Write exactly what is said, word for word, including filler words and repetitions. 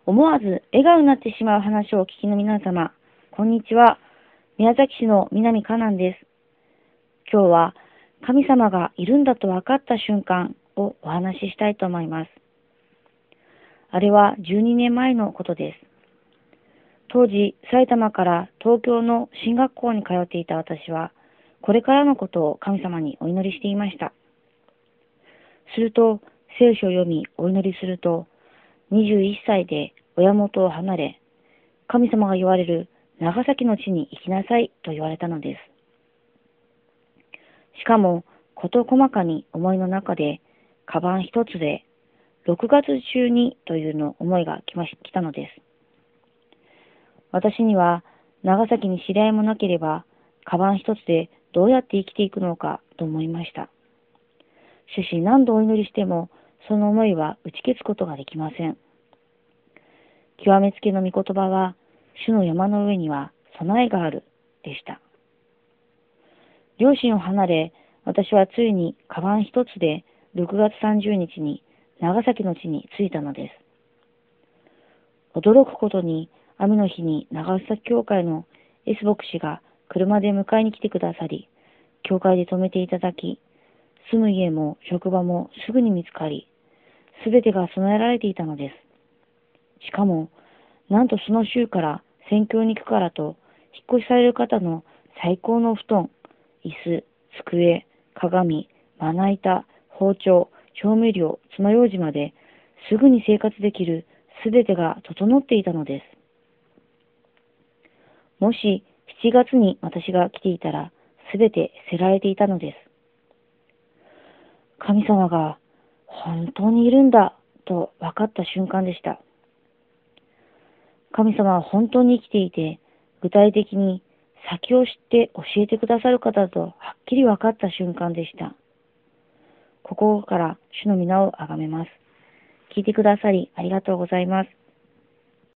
思わず笑顔になってしまう話をお聞きの皆様、こんにちは。宮崎市の南香南です。今日は神様がいるんだと分かった瞬間をお話ししたいと思います。あれはじゅうにねんまえのことです。当時、埼玉から東京の進学校に通っていた私は、これからのことを神様にお祈りしていました。すると、聖書を読みお祈りすると、にじゅういっさいで親元を離れ、神様が言われる長崎の地に行きなさいと言われたのです。しかも、事細かに思いの中で、カバン一つで、ろくがつ中にというの思いが来まし、来たのです。私には、長崎に知り合いもなければ、カバン一つでどうやって生きていくのかと思いました。しかし何度お祈りしても、その思いは打ち消すことができません。極めつけの御言葉は、主の山の上には備えがある、でした。両親を離れ、私はついにカバン一つでろくがつさんじゅうにちに長崎の地に着いたのです。驚くことに、雨の日に長崎教会の S 牧師が車で迎えに来てくださり、教会で泊めていただき、住む家も職場もすぐに見つかり、すべてが備えられていたのです。しかも、なんとその週から宣教に行くからと、引っ越しされる方の最高のお布団、椅子、机、鏡、まな板、包丁、調味料、爪楊枝まで、すぐに生活できるすべてが整っていたのです。もししちがつに私が来ていたら、すべて捨てられていたのです。神様が本当にいるんだと分かった瞬間でした。神様は本当に生きていて、具体的に先を知って教えてくださる方だとはっきり分かった瞬間でした。心から主の皆をあがめます。聞いてくださりありがとうございます。